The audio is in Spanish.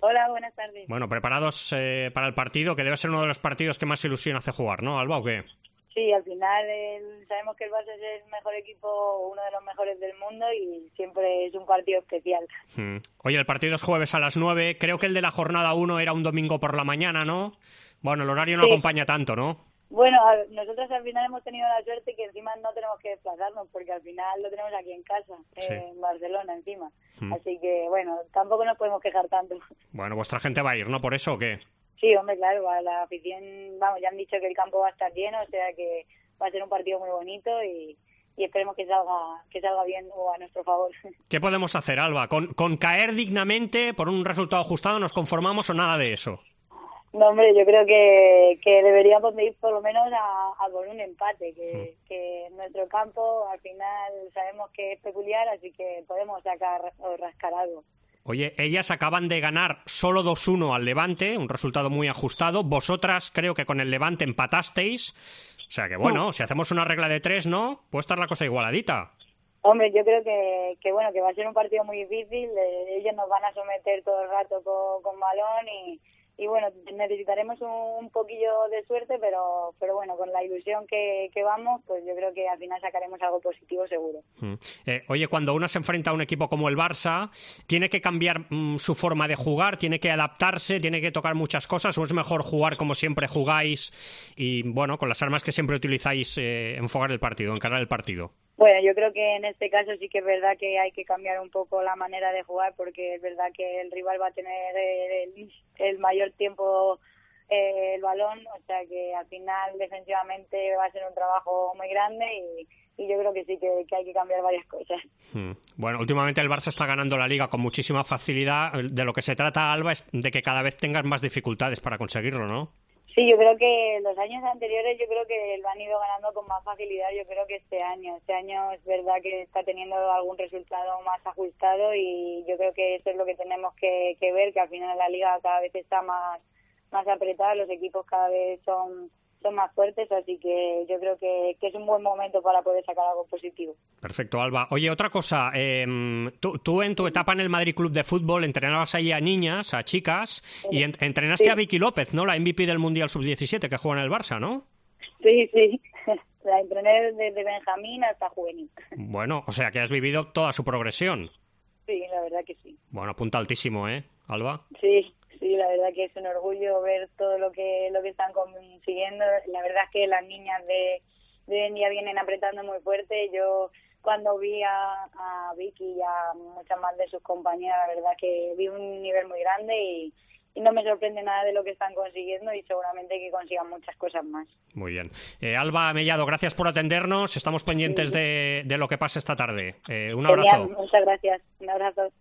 Hola, buenas tardes. Bueno, preparados para el partido, que debe ser uno de los partidos que más ilusión hace jugar, ¿no, Alba, o qué? Sí, al final sabemos que el Barça es el mejor equipo, uno de los mejores del mundo y siempre es un partido especial. Oye, el partido es jueves a las 9. Creo que el de la jornada 1 era un domingo por la mañana, ¿no? Bueno, el horario no Sí. acompaña tanto, ¿no? Bueno, nosotros al final hemos tenido la suerte que encima no tenemos que desplazarnos porque al final lo tenemos aquí en casa, Sí. en Barcelona encima. Así que, bueno, tampoco nos podemos quejar tanto. Bueno, vuestra gente va a ir, ¿no? ¿Por eso o qué? Sí, hombre, claro, a la afición, vamos, ya han dicho que el campo va a estar lleno, o sea que va a ser un partido muy bonito y esperemos que salga bien o a nuestro favor. ¿Qué podemos hacer, Alba? ¿Con caer dignamente por un resultado ajustado nos conformamos o nada de eso? No, hombre, yo creo que deberíamos de ir por lo menos a por un empate, que nuestro campo al final sabemos que es peculiar, así que podemos sacar o rascar algo. Oye, ellas acaban de ganar solo 2-1 al Levante, un resultado muy ajustado. Vosotras creo que con el Levante empatasteis. O sea que bueno, si hacemos una regla de 3, ¿no? Puede estar la cosa igualadita. Hombre, yo creo que bueno, que va a ser un partido muy difícil. Ellos nos van a someter todo el rato con balón y bueno, necesitaremos un poquillo de suerte, pero bueno, con la ilusión que vamos, pues yo creo que al final sacaremos algo positivo seguro. Oye, cuando uno se enfrenta a un equipo como el Barça, ¿tiene que cambiar su forma de jugar? ¿Tiene que adaptarse? ¿Tiene que tocar muchas cosas? ¿O es mejor jugar como siempre jugáis y, bueno, con las armas que siempre utilizáis, enfocar el partido, encarar el partido? Bueno, yo creo que en este caso sí que es verdad que hay que cambiar un poco la manera de jugar porque es verdad que el rival va a tener el mayor tiempo el balón, o sea que al final defensivamente va a ser un trabajo muy grande y yo creo que sí que hay que cambiar varias cosas. Bueno, últimamente el Barça está ganando la Liga con muchísima facilidad. De lo que se trata, Alba, es de que cada vez tengas más dificultades para conseguirlo, ¿no? Sí, yo creo que los años anteriores yo creo que lo han ido ganando con más facilidad. Yo creo que este año es verdad que está teniendo algún resultado más ajustado y yo creo que eso es lo que tenemos que ver, que al final la liga cada vez está más apretada, los equipos cada vez son más fuertes, así que yo creo que es un buen momento para poder sacar algo positivo. Perfecto, Alba. Oye, otra cosa, tú en tu etapa en el Madrid Club de Fútbol entrenabas ahí a niñas, a chicas, y entrenaste a Vicky López, ¿no? La MVP del Mundial Sub-17 que juega en el Barça, ¿no? Sí, la entrené desde Benjamín hasta juvenil. Bueno, o sea que has vivido toda su progresión. Sí, la verdad que sí. Bueno, punto altísimo, Alba? Sí, la verdad que es un orgullo ver todo lo que están consiguiendo. La verdad es que las niñas de hoy en día vienen apretando muy fuerte. Yo cuando vi a Vicky y a muchas más de sus compañeras, la verdad que vi un nivel muy grande y no me sorprende nada de lo que están consiguiendo y seguramente que consigan muchas cosas más. Muy bien. Alba Mellado, gracias por atendernos. Estamos pendientes de lo que pase esta tarde. Un abrazo. Genial, muchas gracias. Un abrazo.